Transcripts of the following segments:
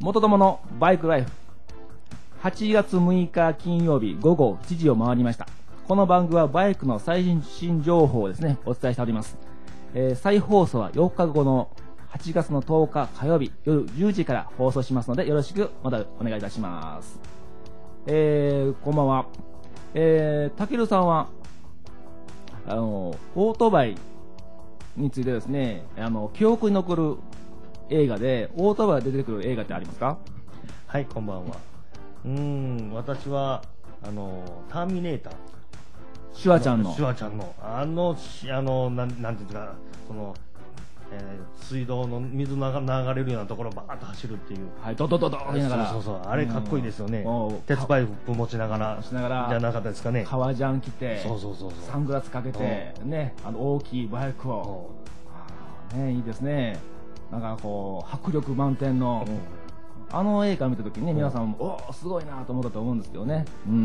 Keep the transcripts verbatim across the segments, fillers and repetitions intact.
元友のバイクライフ。はちがつむいか金曜日午後しちじを回りました。この番組はバイクの最新情報をですね、お伝えしております。えー、再放送はよっかごのはちがつのとおか火曜日夜じゅうじから放送しますので、よろしくまたお願いいたします。えー、こんばんは。えー、たけるさんは、あの、オートバイについてですね、あの、記憶に残る映画で、オートバイが出てくる映画ってありますか？ はい、こんばんは。うーん、私は、あの、ターミネーター。 シュワちゃんの。 シュワちゃんの、あの、あの、なん、なんていうんですか、その、えー、水道の水が流れるようなところをバーッと走るっていう。 はい、ドドドドー言いながら。 そうそうそう、あれかっこいいですよね。 うん、 鉄パイプ持ちながら、 しながらじゃなかったですかね。 革ジャン着て、 そうそうそうそう、 サングラスかけて、ね、あの大きいバイクを。あね、いいですね。なんかこう、迫力満点の、うん、あの映画見たときにね、皆さんも、うん、おー、すごいなと思ったと思うんですけどね。うん。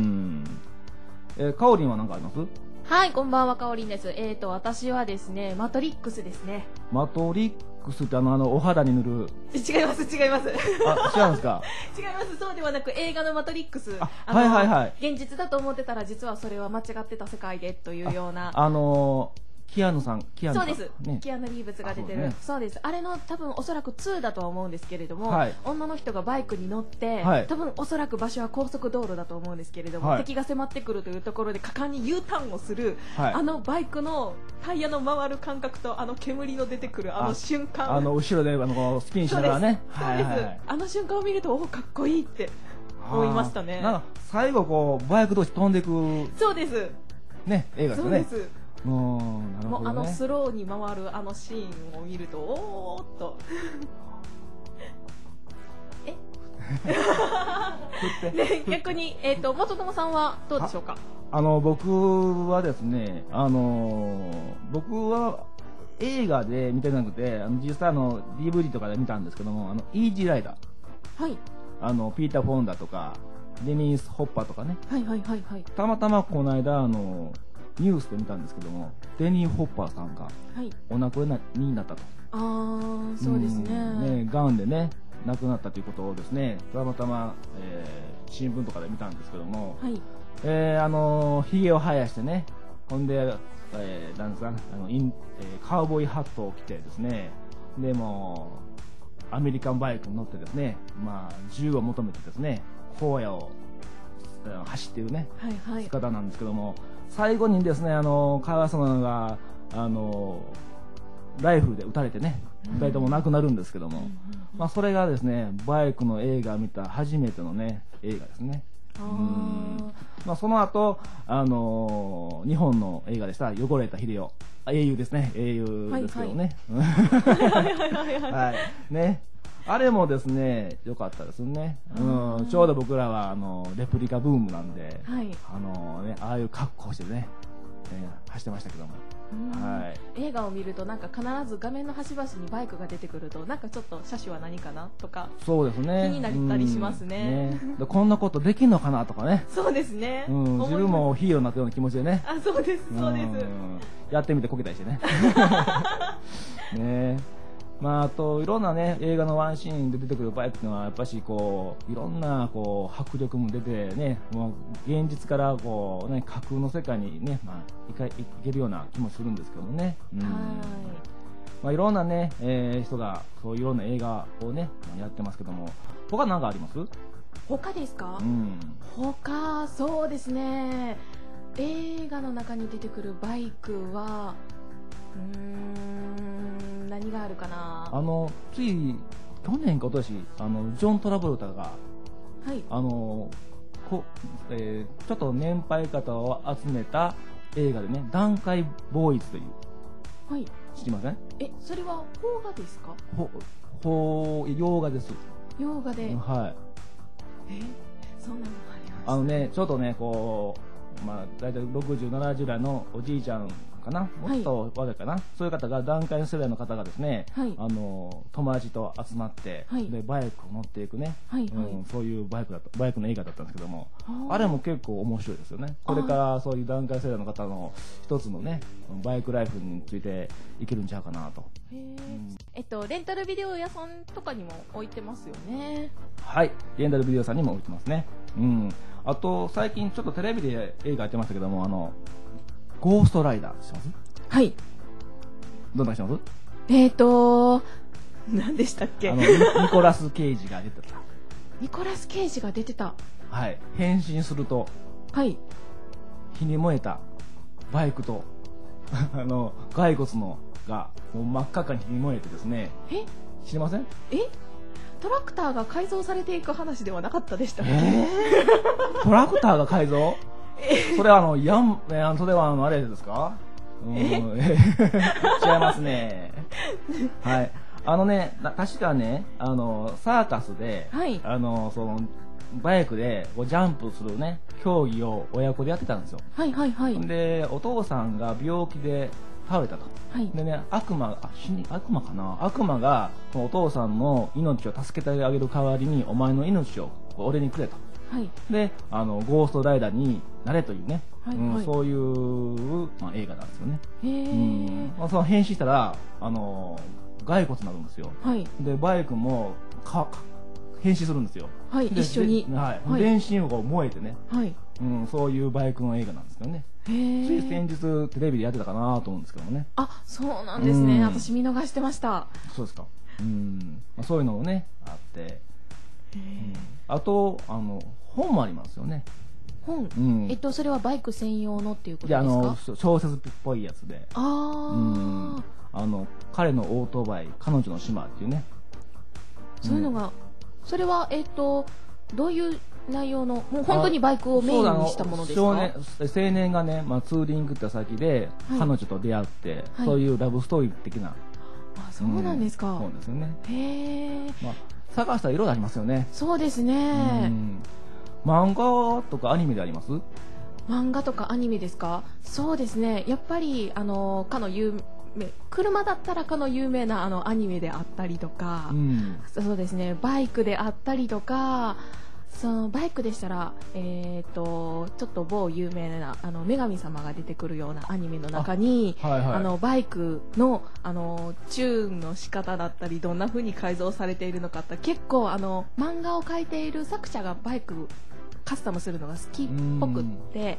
えー、かおりんは何かあります？ はい、こんばんは、かおりんです。えーと、私はですね、マトリックスですね。 マトリックスってあの、あの、お肌に塗る。 違います、違います。 あ、違うんですか？ 違います、そうではなく、映画のマトリックス。 あ、あはいはいはい。 現実だと思ってたら、実はそれは間違ってた世界で、というような。 あ、あのー、キアヌさん、キアヌさん。 そうです、ね、キアヌ・リーブスが出てる、ね、そうです。あれの多分おそらくツーだとは思うんですけれども、はい、女の人がバイクに乗って、はい、多分おそらく場所は高速道路だと思うんですけれども、はい、敵が迫ってくるというところで果敢に U ターンをする、はい、あのバイクのタイヤの回る感覚とあの煙の出てくるあの瞬間、 あの後ろであのスピンしながらね、 そうです、はいはい、あの瞬間を見るとおかっこいいって思いましたね。 なんか最後こうバイク同士飛んでいく、 そうですね、映画ですね。 そうです。 うん、なるほどね、 もうあのスローに回るあのシーンを見るとおーっとえで逆に、えーと、元友さんはどうでしょうか？ あの僕はですね、あの僕は映画で見てなくて、あの実際あの ディーブイディー とかで見たんですけども、あのイージーライダー、はい、あのピーター・フォンダとかデニス・ホッパーとかね、 はいはいはいはい、 たまたまこの間あのニュースで見たんですけども、デニー・ホッパーさんがお亡くなりになったと。 ああ、そうですね。 ね、がんでね亡くなったということをですね、たまたま、えー、新聞とかで見たんですけども、はい、えー、あのひげを生やしてね、ほんで、えー、なんですか、あのイン、えー、カウボーイハットを着てですね、でもアメリカンバイクに乗ってですね、まあ銃を求めてですね、荒野を走っているね、はいはい、姿なんですけども、最後にですね、あのカワサナがあのライフルで撃たれてね、ふたりとも亡くなるんですけども、うん、まあ、それがですね、バイクの映画を見た初めてのね映画ですね。うん、まあ、その後、あのー、日本の映画でした汚れた秀夫、英雄ですね、英雄ですけどね、はいね、あれもですね良かったですね。うん、ちょうど僕らはあのレプリカブームなんで、はい、あのね、ああいう格好してね、えー、走ってましたけども、 はい、映画を見るとなんか必ず画面の端々にバイクが出てくると、なんかちょっと車種は何かなとか、 そうですね、 気になったりしますね。 ね、でこんなことできんのかなとかね、 そうですね、 うん、自分もヒーローになったような気持ちでね、 あ、そうですそうです、 やってみてこけたりしてねね、まあ、あといろんなね映画のワンシーンで出てくるバイクっていうのはやっぱしこういろんなこう迫力も出てね、もう現実からこうね架空の世界にね、まあ、いかいけるような気もするんですけどね。うん、はい、まあ、いろんなね、えー、人がそういろんな映画をねやってますけども、他何かあります？ 他ですか？ うん、 他そうですね、映画の中に出てくるバイクはうーん何があるかな。 あのつい去年か今年、あのジョン・トラボルタが、はい、あのこ、えー、ちょっと年配方を集めた映画でね、段階ボーイズという、はい、知りません？ え、それは邦画ですか？ ほほ洋画です。 洋画で、 はい。 え、そんなのあります？ あのね、ちょっとねこまあ、大体ろくじゅう、ななじゅう代のおじいちゃんかな、もっと若いかな、はい、そういう方が、団塊世代の方がですね、はい、あの友達と集まって、はい、でバイクを乗っていくね、はいはい、うん、そういうバイクだったバイクの映画だったんですけども、あれも結構面白いですよね。これからそういう団塊世代の方の一つのね、バイクライフについていけるんちゃうかなと。へー、うん、 えっと、レンタルビデオ屋さんとかにも置いてますよね。 はい、レンタルビデオ屋さんにも置いてますね。うん、あと最近ちょっとテレビで映画やってましたけども、あのゴーストライダーします？ はい。 どんな人ます？ えーと何でしたっけ？ あのニコラス・ケイジが出てた。 ニコラス・ケイジが出てた。 はい。変身すると、 はい。 火に燃えたバイクとあの骸骨のがもう真っ赤っかに火に燃えてですね。 え？ 知りません？ え？トラクターが改造されていく話ではなかったでしたっけ？ えー、トラクターが改造？それはあのやん、えー、それはあのあれですか？うん、違いますね。はい。あのね、確かね、あのサーカスで、はい、あのそのバイクでこうジャンプするね競技を親子でやってたんですよ。 はいはいはい。 でお父さんが病気で倒れたと。はい、でね、悪魔あ死に悪魔かな悪魔がこのお父さんの命を助けてあげる代わりにお前の命を俺にくれと。はい、であのゴーストライダーになれというね、はいはい、うん、そういう、まあ、映画なんですよね。へー、うんまあ、その変身したらあの骸骨になるんですよ。はい、でバイクもかか変身するんですよ。 はい、一緒に、 はいはい、全身を燃えてね、はいうん、そういうバイクの映画なんですけどね。へー、つい先日テレビでやってたかなと思うんですけどもね。 あ、そうなんですね。私見逃してました。 そうですか。うん、まあ、そういうのもねあって、うん、あとあの本もありますよね。 本、うん、えっとそれはバイク専用のっていうことですか？いや、あの小説っぽいやつで、あ、うん、あの彼のオートバイ彼女の島っていうね、 そういうのが、うん、それはえっとどういう内容の、もう本当にバイクをメインにしたものですか？ 少年青年がね、まあ、ツーリングって先で彼女と出会って、はい、そういうラブストーリー的な、 あ、そうなんですか。 うん、そうですよね。 へえ、 まあ、探したらいろいろありますよね。 そうですね。うん、 漫画とかアニメであります？ 漫画とかアニメですか？そうですね、やっぱりあのかの有名、車だったらかの有名なあのアニメであったりとか、うん、そうですね、バイクであったりとか、そのバイクでしたら、えー、とちょっと某有名なあの女神様が出てくるようなアニメの中に あ、はいはい、あのバイク の, あのチューンの仕方だったりどんな風に改造されているのかって結構あの漫画を描いている作者がバイクカスタムするのが好きっぽくって、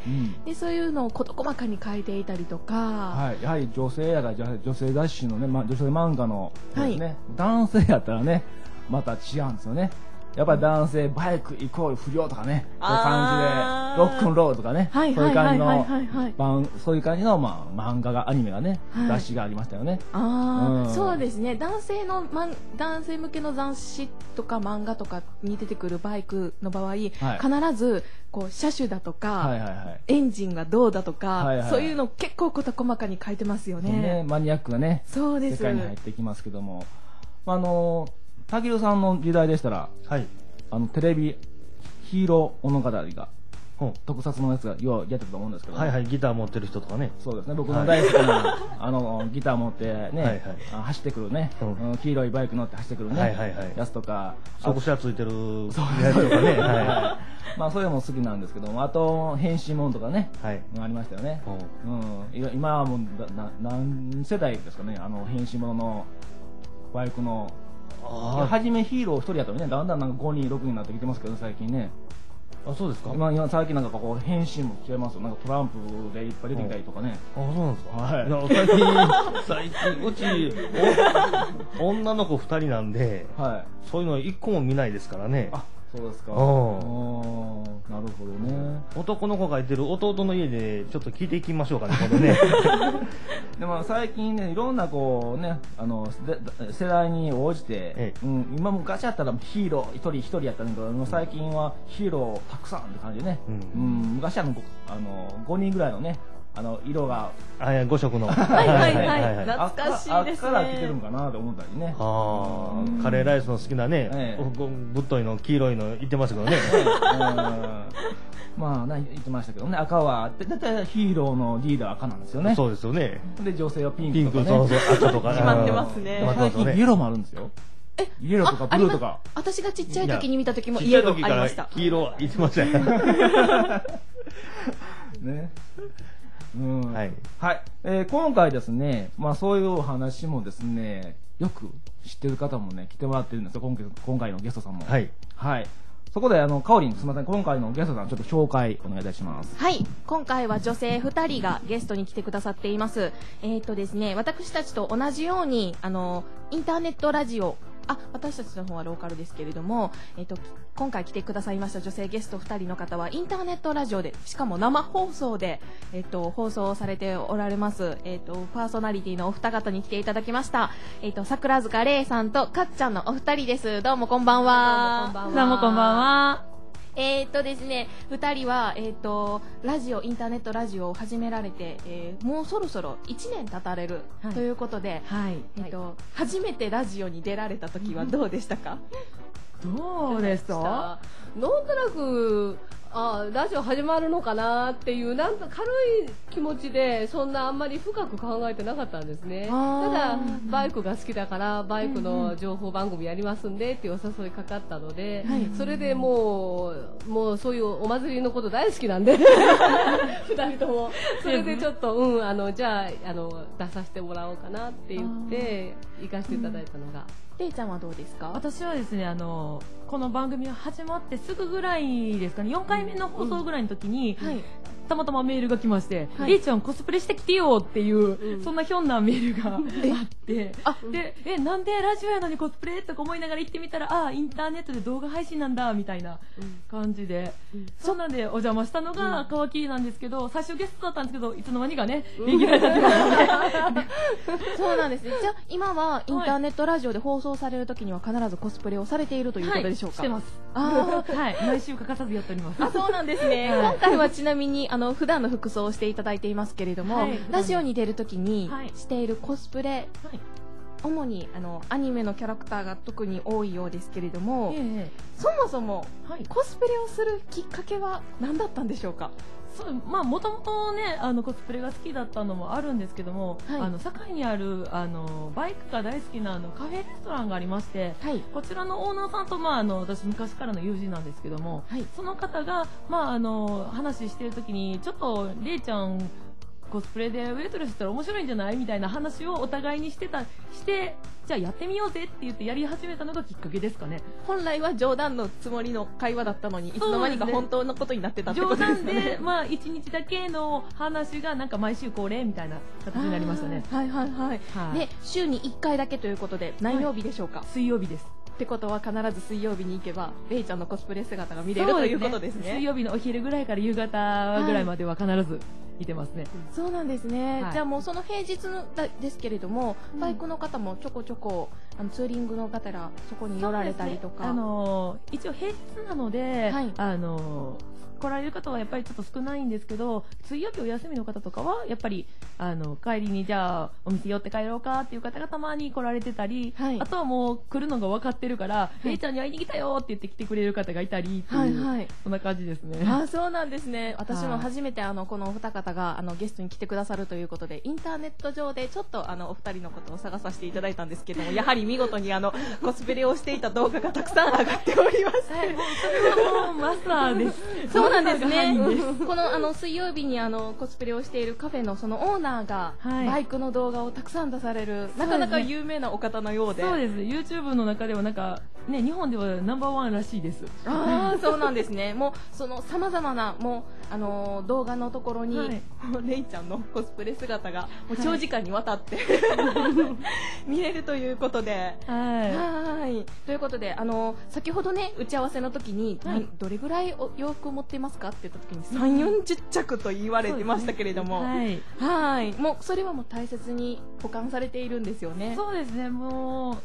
うん、でそういうのを事細かに描いていたりとか、 はい、やはり女性やら女性雑誌のね、ま、女性漫画のですね、はい、男性やったらねまた違うんですよね。やっぱり男性バイクイコール不良とかね、そういう感じでロックンロールとかね、そういう感じのそういう感じの、まあ、漫画がアニメがね、はい、雑誌がありましたよね。 あ、うん、そうですね。男性の男性向けの雑誌とか漫画とかに出てくるバイクの場合、はい、必ずこう車種だとか、はいはいはい、エンジンがどうだとか、はいはい、そういうの結構事細かに書いてますよね。 ね、マニアックなね、 そうです、 世界に入ってきますけども、あのたけるさんの時代でしたら、はい、あのテレビヒーロー物語が、うん、特撮のやつがようやってたと思うんですけど、 はいはい、ギター持ってる人とかね、 そうですね、僕の大好きな、はい、あのギター持ってね、はいはい、走ってくるね、うん、黄色いバイク乗って走ってくるね、はいはいはい、やつとか、 速射ついてるやつとかね、 はい、まあそういうのも好きなんですけども、あと変身ものとかね、はい、ありましたよね。うん、今はもうな何世代ですかね、あの変身もののバイクの。はじめヒーローひとりやったらね、だんだんなんかごにんろくにんになってきてますけど、最近ね。 あ、そうですか。 今今最近なんかこう変身も違いますよ。なんかトランプでいっぱい出てきたりとかね。 あ、そうなんですか。はい。いや最近最近うち女の子ふたりなんで、はい、そういうのいっこも見ないですからね。 あ、そうですか。ああ、なるほどね。 男の子がいてる弟の家でちょっと聞いていきましょうかね、今度ね。 でも最近ね、いろんなこうね、あの世代に応じて、ええ、うん、今昔やったらヒーロー一人一人やったんだけど、うん、最近はヒーローたくさんって感じでね、うんうん、昔はあのあのごにんぐらいのねあの色があやご色のはいはいはい懐かしいですね。 赤から来てるのかなと思ったりね。 ああカレーライスの好きなね、ええ、ぶっといの黄色いの言ってましたけどね。ええまあね言ってましたけどね、赤はだいたいヒーローのリーダーは赤なんですよね。 そうですよね。 で女性はピンクとかね。 ピンクそうそう赤とか決まってますね。 最近イエローもあるんですよ。えイエローとかブルーとか。 私がちっちゃい時に見た時もイエローありました。 黄色言ってましたよ。 ね。うんはい、はいえー、今回ですね、まあ、そういうお話もですねよく知ってる方もね来てもらってるんですよ、今回、今回のゲストさんも。はい、はい、そこであのかおりんすみません、今回のゲストさんちょっと紹介お願いいたします。 はい、今回は女性ふたりがゲストに来てくださっています。えーとですね、私たちと同じようにあのインターネットラジオあ私たちの方はローカルですけれども、えーと今回来てくださいました女性ゲストふたりの方はインターネットラジオでしかも生放送で、えー、と放送されておられます、えー、とパーソナリティのお二方に来ていただきました。えー、と桜塚玲さんとかっちゃんのお二人です。どうもこんばんは。 どうもこんばんは。 えーとですね、ふたりは、えー、とラジオインターネットラジオを始められて、えー、もうそろそろいちねん経たれる、はい、ということで、はいえーとはい、初めてラジオに出られた時はどうでしたか？ どうでした？なんとなくあラジオ始まるのかなっていうなんか軽い気持ちでそんなあんまり深く考えてなかったんですね。ただバイクが好きだからバイクの情報番組やりますんでっていうお誘いかかったので、うんうん、それでもうもうそういうお祭りのこと大好きなんでふたりともそれでちょっと、うん、あのじゃあ、あの出させてもらおうかなって言って行かせていただいたのが。 れいちゃんはどうですか？ 私はですねあのこの番組が始まってすぐぐらいですかね、よんかいめの放送ぐらいの時に、うんはい、たまたまメールが来まして「れい、はい、ちゃんコスプレしてきてよ」っていう、うん、そんなひょんなメールがあってあでえなんでラジオやのにコスプレとか思いながら行ってみたらあインターネットで動画配信なんだみたいな感じで、うん、そんなんでお邪魔したのが皮切りなんですけど、最初ゲストだったんですけどいつの間にかねレギュラーになってますね。 そうなんですね。じゃあ今はインターネットラジオで放送される時には必ずコスプレをされているということでしょうか？ はい、してます。あはい毎週欠かさずやっております。 あそうなんですね。はい、今回はちなみにあの普段の服装をしていただいていますけれども、はい、ラジオに出る時にしているコスプレ、はい、主にあのアニメのキャラクターが特に多いようですけれども、えー、そもそも、はい、コスプレをするきっかけは何だったんでしょうか？ そうまあもともとねあのコスプレが好きだったのもあるんですけども、はい、あの堺にあるあのバイクが大好きなあのカフェレストランがありまして、はい、こちらのオーナーさんと、まあ、あの私昔からの友人なんですけども、はい、その方が、まあ、あの話してる時にちょっとれいちゃんコスプレでウェイトレスしたら面白いんじゃないみたいな話をお互いにしてたしてじゃあやってみようぜって言ってやり始めたのがきっかけですかね。 本来は冗談のつもりの会話だったのにいつの間にか本当のことになってたってことですね。 冗談でまあいちにちだけの話がなんか毎週恒例みたいな形になりましたね。 はいはいはい、はい、で週にいっかいだけということで何曜日でしょうか？はい、 水曜日です。 ってことは必ず水曜日に行けばレイちゃんのコスプレ姿が見れるということですね。 水曜日のお昼ぐらいから夕方ぐらいまでは必ず見てますね。 そうなんですね。はい、じゃあもうその平日のですけれども、うん、バイクの方もちょこちょこあのツーリングの方らそこに寄られたりとか、 ね、あのー、一応平日なので、はい、あのー来られる方はやっぱりちょっと少ないんですけど、水曜日お休みの方とかはやっぱりあの帰りにじゃあお店寄って帰ろうかっていう方がたまに来られてたり、はい、あとはもう来るのが分かってるかられい、はい、ちゃんに会いに来たよって言って来てくれる方がいたりっていう、はいはい、そんな感じですね。 あそうなんですね。私も初めてあのこのお二方があのゲストに来てくださるということでインターネット上でちょっとあのお二人のことを探させていただいたんですけどもやはり見事にあのコスプレをしていた動画がたくさん上がっております、はい、もうそれはもうマスターです。 そうなんですね。このあの水曜日にあのコスプレをしているカフェのそのオーナーが、はい、バイクの動画をたくさん出される、なかなか有名なお方のようで、 そうです。YouTube の中ではなんかね日本ではナンバーワンらしいです。 ああそうなんですね。もうそのさまざまなもうあのー、動画のところに、はい、レイちゃんのコスプレ姿がもう長時間にわたって、はい、見れるということで、はい、はいということであのー、先ほどね打ち合わせの時に、はい、どれぐらいお洋服を持っていますかって言った時にさんじゅう、よんじゅっちゃくと言われてましたけれども、ね、はい、はいもうそれはもう大切に保管されているんですよね。 そうですね。もう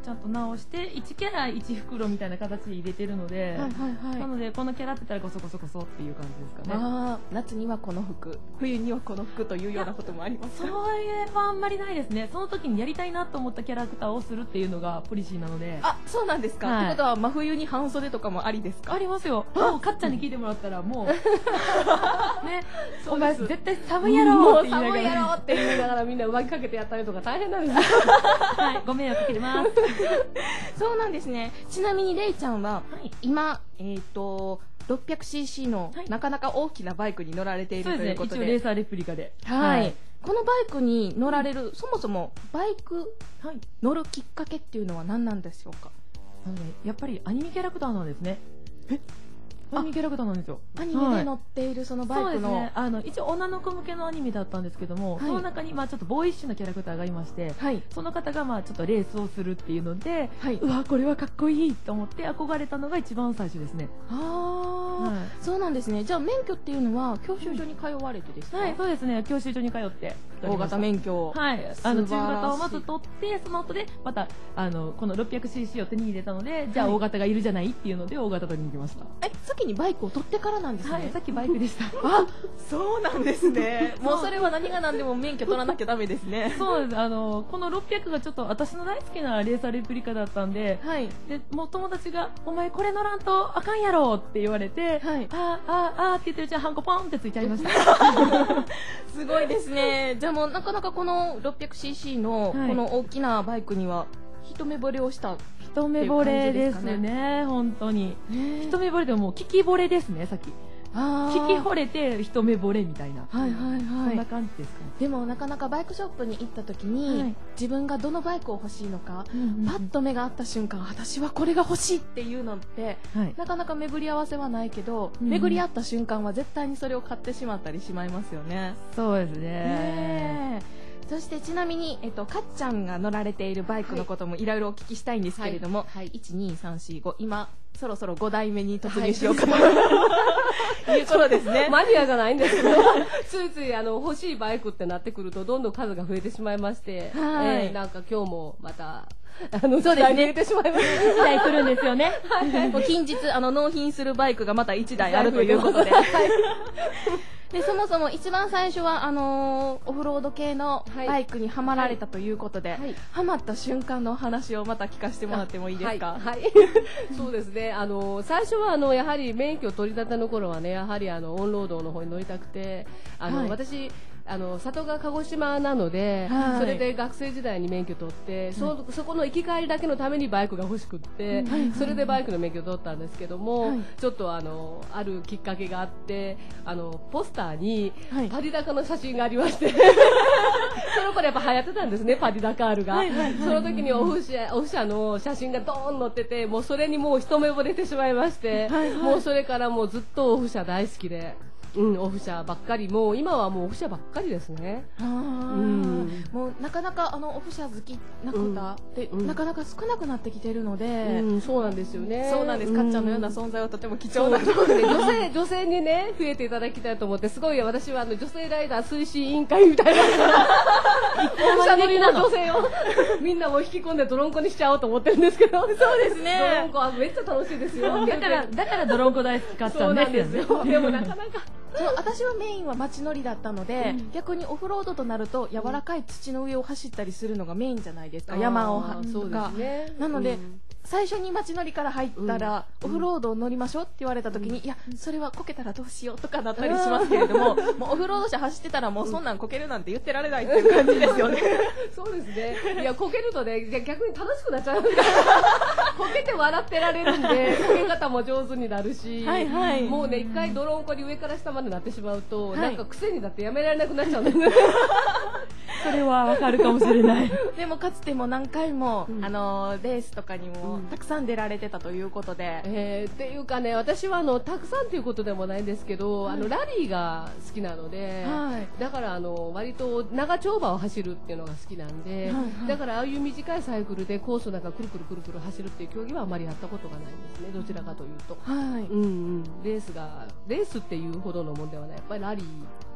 ちゃんと直していちキャラいち袋みたいな形で入れてるので、はいはいはい、なのでこのキャラって言ったらこそこそこそっていう感じですかね。 あ、夏にはこの服、冬にはこの服というようなこともありますか？ それはあんまりないですね。その時にやりたいなと思ったキャラクターをするっていうのがポリシーなので。 あ、そうなんですか。はい、ってことは真冬に半袖とかもありですか？ ありますよ。もうかっちゃんに聞いてもらったらもうね、お前絶対寒いやろって言いながら、 寒いやろって言いながらみんな上着かけてやったりとか大変なんですよ。 はい、ご迷惑かけてます。 そうなんですね。ちなみにレイちゃんは、はい、今えっ、ー、と ろっぴゃくシーシー のなかなか大きなバイクに乗られているということで、 そうですね、一応レーサーレプリカで、 はい、はい、このバイクに乗られる、そもそもバイク乗るきっかけっていうのは何なんでしょうか？ なのでやっぱりアニメキャラクターなんですね。えアニメキャラクターなんですよ。 アニメで乗っているそのバイクの、 はい、そうですね、あの一応女の子向けのアニメだったんですけども、はい、その中にまあちょっとボーイッシュなキャラクターがいまして、はい、その方がまあちょっとレースをするっていうので、はい、うわこれはかっこいいと思って憧れたのが一番最初ですね。 ああ、はい、そうなんですね。じゃあ免許っていうのは教習所に通われてですか？ はい、そうですね、教習所に通って大型免許、 はい、あの中型をまず取って、その後でまたあのこの ろっぴゃくシーシー を手に入れたので、じゃあ大型がいるじゃないっていうので大型取りに行きました。 え、先にバイクを取ってからなんですね。 はい、さっきバイクでした。 あ、そうなんですね。もうそれは何が何でも免許取らなきゃダメですね。 そうです。あのこのろっぴゃくがちょっと私の大好きなレーサーレプリカだったんで、はい、でもう友達がお前これ乗らんとあかんやろって言われて、はい、あああって言ってるうちにハンコポンってついちゃいました。 すごいですね。じゃあもうなかなかこの ろっぴゃくシーシー のこの大きなバイクには一目惚れをした一目惚れですね。本当に一目惚れでももう聞き惚れですね。さっき聞き惚れて一目惚れみたいな、はいはいはい、そんな感じですかね。 でもなかなかバイクショップに行った時に、はい、自分がどのバイクを欲しいのか、うんうんうん、パッと目が合った瞬間、私はこれが欲しいっていうのって、はい、なかなか巡り合わせはないけど、うん、巡り合った瞬間は絶対にそれを買ってしまったりしまいますよね。 そうですね。 ね、そしてちなみに、えっと、かっちゃんが乗られているバイクのこともいろいろお聞きしたいんですけれども、はいはい、いち、に、さん、し、ご、今そろそろごだいめに突入しようかと、はい、いう頃ですね。 マニアじゃないんですけどついついあの欲しいバイクってなってくるとどんどん数が増えてしまいまして、はい、えー、なんか今日もまたあのそうですね、入れてしまいました。いちだい来るんですよね。 はい、もう近日あの納品するバイクがまたいちだいあるということで。でそもそも一番最初はあのー、オフロード系のバイクにはまられたということで、はいはい、はまった瞬間のお話をまた聞かせてもらってもいいですか？ はい、はい、そうですね、あのー、最初はあのやはり免許取り立ての頃はね、やはりあのオンロードの方に乗りたくて、あの、はい、私あの里が鹿児島なので、はい、それで学生時代に免許取って、はい、そ, そこの行き帰りだけのためにバイクが欲しくって、はい、それでバイクの免許を取ったんですけども、はい、ちょっとあのあるきっかけがあって、あのポスターにパディダカの写真がありまして、はい、その頃やっぱ流行ってたんですね、パディダカールが、はいはいはいはい、その時にオフ車、オフ車の写真がドーン載ってて、もうそれにもう一目惚れてしまいまして、はいはい、もうそれからもうずっとオフ車大好きで、うん、オフ車ばっかり、もう今はもうオフ車ばっかりですね。あ、うん、もうなかなかあのオフ車好きな方って、うん、なかなか少なくなってきてるので、 うん、そうなんですよね。 そうなんです、かっちゃんのような存在はとても貴重なので、 女性女性にね増えていただきたいと思って、すごい私はあの女性ライダー推進委員会みたいなオフ車乗りの女性をみんなを引き込んで泥んこにしちゃおうと思ってるんですけど、そうですね、 泥んこはめっちゃ楽しいですよ。 だからだから泥んこ大好きかっちゃんですよね。 でもなかなかそう私はメインは街乗りだったので、うん、逆にオフロードとなると柔らかい土の上を走ったりするのがメインじゃないですか、うん、山をはとか、ね、なので、うん、最初に街乗りから入ったら、うん、オフロードを乗りましょうって言われた時に、うん、いやそれはこけたらどうしようとかなったりしますけれども、もうオフロード車走ってたらもうそんなんこけるなんて言ってられないっていう感じですよね。 そうですね。いやこけるとね逆に楽しくなっちゃう。こけて笑ってられるんでこけ方も上手になるし、はいはい、もうね一回泥んこに上から下までなってしまうと、はい、なんか癖になってやめられなくなっちゃうんですね。 それはわかるかもしれない。 でもかつても何回も、うん、あのレースとかにもたくさん出られてたということで、 うん、えー、っていうかね、私はあのたくさんということでもないんですけど、はい、あのラリーが好きなので、はい、だからあの割と長丁場を走るっていうのが好きなんで、はいはい、だからああいう短いサイクルでコースなんかくるくるくるくる走るっていう競技はあまりやったことがないんですね、どちらかというと、はい、うんうん、レースがレースっていうほどのもんではない、やっぱりラリー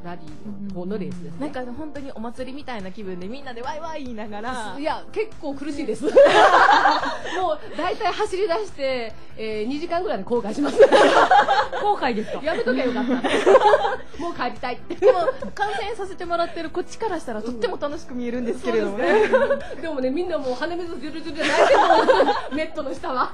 ラリーの方のレースですね。 なんか本当にお祭りみたいな気分でみんなでワイワイ言いながら、 いや結構苦しいです。もう大体走り出して、えー、にじかんぐらいで後悔します。 後悔ですか？ やめときゃよかった。もう帰りたいって。 でも観戦させてもらってるこっちからしたらとっても楽しく見えるんですけれどもね。 うん、でもねみんなもう鼻水ジュルジュルじゃないけどネットの下は。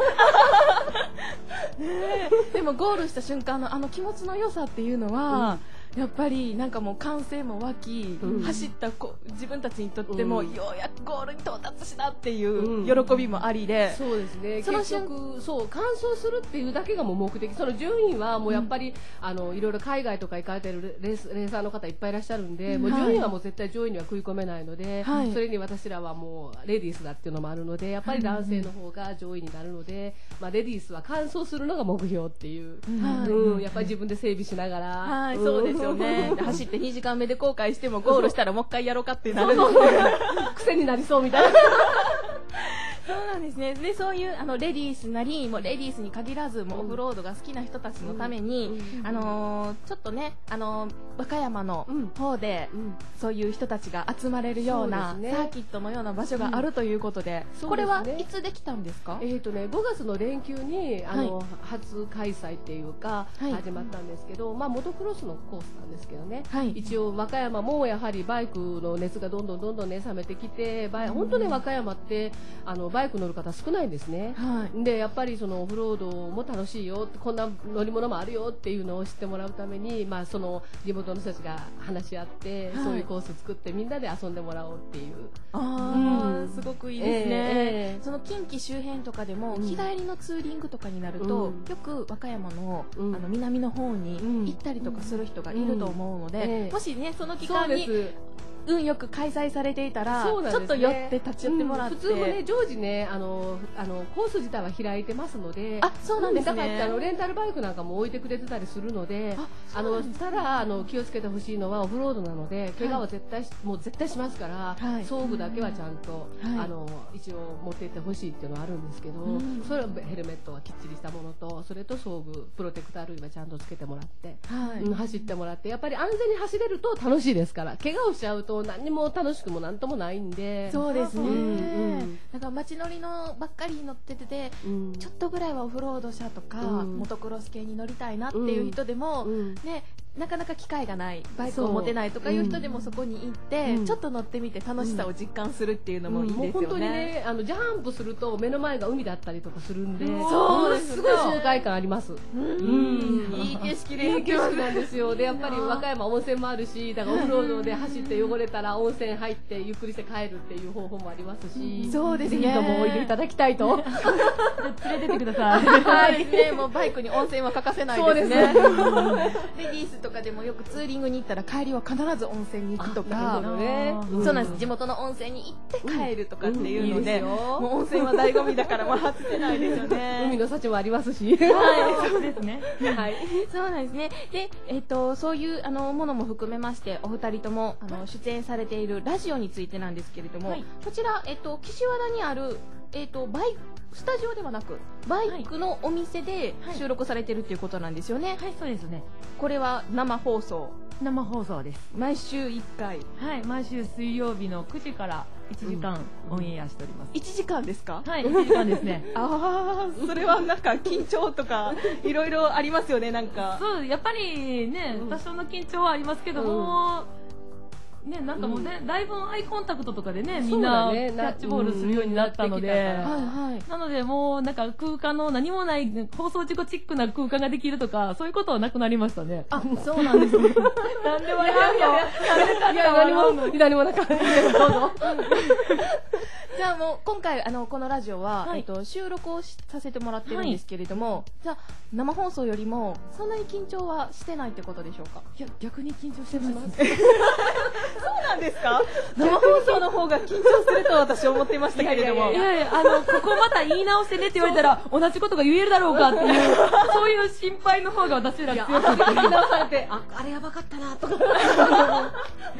ね、でもゴールした瞬間のあの気持ちの良さっていうのは、うん、やっぱりなんかもう歓声も湧き、うん、走ったこ自分たちにとっても、うん、ようやくゴールに到達したっていう喜びもありで、 うん、そうですね。その結局そう完走するっていうだけがもう目的。その順位はもうやっぱり、うん、あのいろいろ海外とか行かれてるレースレーサーの方いっぱいいらっしゃるんで、うん、もう順位はもう絶対上位には食い込めないので、はい、それに私らはもうレディースだっていうのもあるので、やっぱり男性の方が上位になるので、まあ、レディースは完走するのが目標っていう、はいうん、やっぱり自分で整備しながら、 はい、そうですよね。走ってにじかんめで後悔してもゴールしたらもう一回やろうかってなるので癖になりそうみたいな。 そうなんですね。で、そういうあのレディースなり、もうレディースに限らず、もうオフロードが好きな人たちのために、うん、あのー、ちょっとね、あのー、和歌山の方で、うん、そういう人たちが集まれるような、ね、サーキットのような場所があるということで、うん、これはいつできたんですか？ えっとね、ごがつの連休にあの、はい、初開催っていうか、はい、始まったんですけど、まあモトクロスのコースなんですけどね、はい、一応和歌山もやはりバイクの熱がどんどんどんどんね冷めてきて、バイ本当に和歌山ってあのバイク乗る方少ないんですね、はい、でやっぱりそのオフロードも楽しいよ、こんな乗り物もあるよっていうのを知ってもらうために、まあ、その地元の人たちが話し合って、はい、そういうコース作ってみんなで遊んでもらおうっていう。 あー、うん、すごくいいですね、えー、その近畿周辺とかでも、うん、日帰りのツーリングとかになると、うん、よく和歌山 の,、うん、あの南の方に行ったりとかする人がいると思うので、うんうんえー、もしねその期間に運よく開催されていたら、ね、ちょっと寄って立ち寄ってもらって、うん、 普通もね常時ねあのあのコース自体は開いてますので、 あそうなんですね、 だからあのレンタルバイクなんかも置いてくれてたりするので、あのただあの気をつけてほしいのはオフロードなので怪我は絶対、はい、もう絶対しますから、はい、装具だけはちゃんと、はい、あの一応持っていってほしいっていうのはあるんですけど、うん、それはヘルメットはきっちりしたものと、それと装具プロテクター類はちゃんとつけてもらって、はいうん、走ってもらって、やっぱり安全に走れると楽しいですから、怪我をしちゃうと何にも楽しくもなんともないんで。 そうですね、うんうん、だから街乗りのばっかり乗ってて、うん、ちょっとぐらいはオフロード車とか、うん、モトクロス系に乗りたいなっていう人でも、うん、ねなかなか機会がないバイクを持てないとかいう人でもそこに行って、うん、ちょっと乗ってみて楽しさを実感するっていうのもいいですよね、うん、もう本当にねあのジャンプすると目の前が海だったりとかするんで、うん、 そうですすごい爽快感あります、 うんうん、いい景色でいい景色なんですよ。でやっぱり和歌山温泉もあるし、だからオフロードで走って汚れたら温泉入ってゆっくりして帰るっていう方法もありますし、 うん、そうですね、 ぜひともおいでいただきたいと連れてってください。 はいね、もうバイクに温泉は欠かせないですね。そうですねレディースとかでもよくツーリングに行ったら帰りは必ず温泉に行くとか、ねうん、そうなんです、地元の温泉に行って帰るとかっていうので、うんうん、いいもう温泉は醍醐味だからもう外せないですよね。 海の幸もありますし、 はい、そうですね。はい、そうなんですね。で、えっとそういうあのものも含めましてお二人ともあの出演されているラジオについてなんですけれども、はい、こちらえっと岸和田にあるえっとバイスタジオではなくバイクのお店で収録されているということなんですよね。 はい、はい、そうですね。 これは生放送。 生放送です。 毎週いっかい。 はい、毎週水曜日のくじからいちじかんオンエアしております。 いちじかんですか？ はい、いちじかんですね。 ああ、それはなんか緊張とかいろいろありますよね、なんか。 そう、やっぱりね、多少の緊張はありますけども、うん、ね、なんかもうね、うん、だいぶアイコンタクトとかでね、みんなキャッチボールするようになったので、はいはい、なのでもうなんか空間の何もない放送事故チックな空間ができるとか、そういうことはなくなりましたね。 あ、そうなんですね。なんで笑うの？ いや、何も、何もなかった。どうぞ。 じゃあもう今回あのこのラジオは、はい、えっと、収録をさせてもらってるんですけれども、はい、じゃあ生放送よりもそんなに緊張はしてないってことでしょうか？ いや、逆に緊張してます。 そうなんですか？生放送の方が緊張すると私思っていましたけれども、 いやいや、あのここまた言い直してねって言われたら同じことが言えるだろうかっていうそういう心配の方が私ら強くて、 言い直されて、あ、あれやばかったなとか。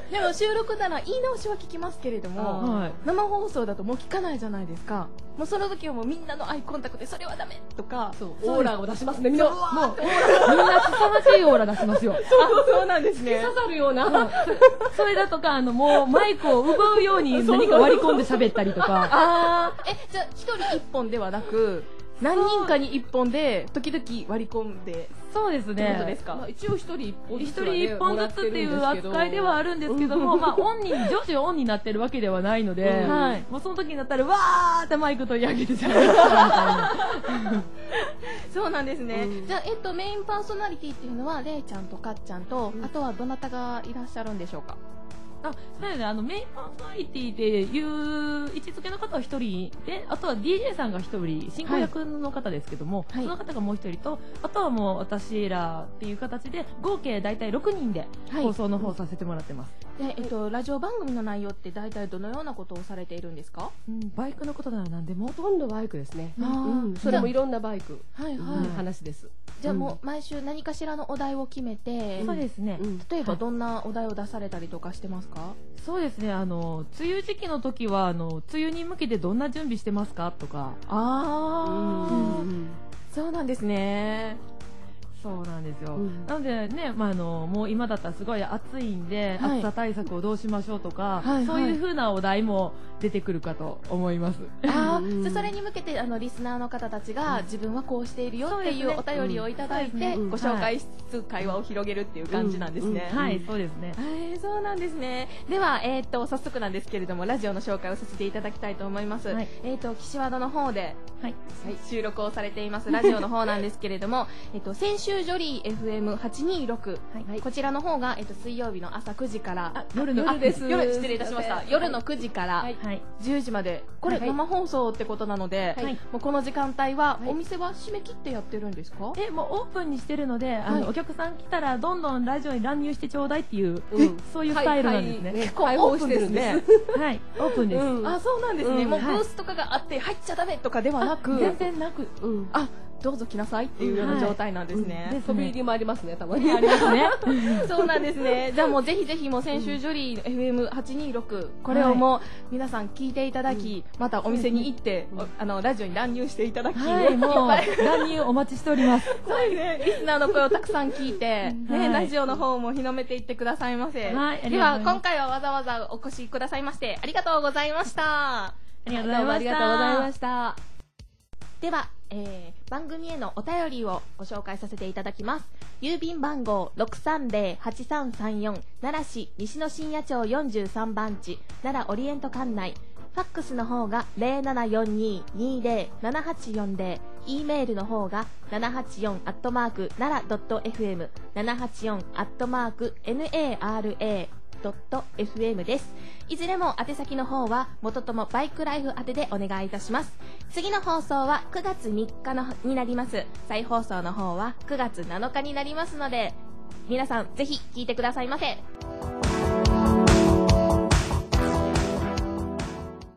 でも収録なら言い直しは聞きますけれども、はい、生放送だともう聞かないじゃないですか。もうその時はもうみんなのアイコンタクトでそれはダメとか、 そうオーラを出しますね。みんなもうみんな凄まじいオーラ出しますよ。 そうそうなんですね。 刺さるような。 それだとかあのもうマイクを奪うように何か割り込んで喋ったりとか。 ああ、えじゃあ一人一本ではなく。何人かに一本で時々割り込んで。 そうですね。 ことですか。 まあ、一応一人一本ずつ、 ね、一人一本ずつっていう扱いではあるんですけども、まあオンに常時オンになってるわけではないので、うんはい、もうその時になったらわーってマイク取り上げてしまうみたいな。 そうなんですね。うん、じゃあえっとメインパーソナリティっていうのはレイちゃんとかっちゃんと、うん、あとはどなたがいらっしゃるんでしょうか。 あ、そうね、あのメインパーソナリティでいう位置づけの方は一人で、あとは ディージェー さんが一人、進行役の方ですけども、はい、その方がもう一人と、あとはもう私らっていう形で合計大体ろくにんで放送の方させてもらってます。 はい、で、えっとラジオ番組の内容って大体どのようなことをされているんですか？ うん、バイクのことなら何でも。 ほとんどバイクですね。あ、うん、それもいろんなバイクはいはい、 話です。 じゃあもう毎週何かしらのお題を決めて、 そうですね。 例えばどんなお題を出されたりとかしてますか？ そうですね。あの梅雨時期の時はあの梅雨に向けてどんな準備してますかとか。 ああ、そうなんですね。 そうなんですよ。うん、なのでね、まあ、あのもう今だったらすごい暑いんで、はい、暑さ対策をどうしましょうとか、はい、そういう風なお題も出てくるかと思います。 ああ、じゃあそれに向けてあのリスナーの方たちが自分はこうしているよっていうお便りをいただいて、ご紹介しつつ会話を広げるっていう感じなんですね。 はい、そうですね。 えー、そうなんですね。では、えー、っと早速なんですけれどもラジオの紹介をさせていただきたいと思います。はい、えー、っと岸和田の方で、はい、収録をされていますラジオの方なんですけれども、えっと先週ジョリー エフエムはちにーろく、はい、こちらの方が、えっと、水曜日の朝くじから夜の夜です夜失礼いたしました。夜のくじから、はい、じゅうじまでこれ、はい、生放送ってことなので、はい、もうこの時間帯は、はい、お店は閉め切ってやってるんですか？ えもうオープンにしてるので、あの、はい、お客さん来たらどんどんラジオに乱入してちょうだいっていう、うん、そういうスタイルなんですね。 はいはい、結構オープンですね。 はいオープンです。 うん、あそうなんですね。うん、もうブースとかがあって入っちゃダメとかではなく、 全然なく、うん、 あどうぞ来なさいっていうような状態なんですね。 はい、飛び入りもありますね、たまに。 ありますね。そうなんですね。じゃあもうぜひぜひもう先週ジョリー エフエムはちにーろく これをもう皆さん聞いていただき、うん、またお店に行って、うん、あのラジオに乱入していただき、 はい、もう乱入お待ちしております。 そうですね。リスナーの声をたくさん聞いて、ね、はい、ラジオの方も広めていってくださいませ。はい、では今回はわざわざお越しくださいましてありがとうございました。 ありがとうございました。 ありがとうございました。 では、えー、番組へのお便りをご紹介させていただきます。郵便番号 ろくさんぜろはちさんさんよん 奈良市西野深夜町よんじゅうさんばん地奈良オリエント管内。ファックスの方が ゼロななよんに にゼロ ななはちよんゼロ、 E メールの方がななはちよん アットマーク 奈良 .fm ななはちよん アットマーク ナラドット エフエム です。いずれも宛先の方は元ともバイクライフ宛てでお願いいたします。次の放送はくがつみっかのになります。再放送の方はくがつなのかになりますので皆さんぜひ聞いてくださいませ。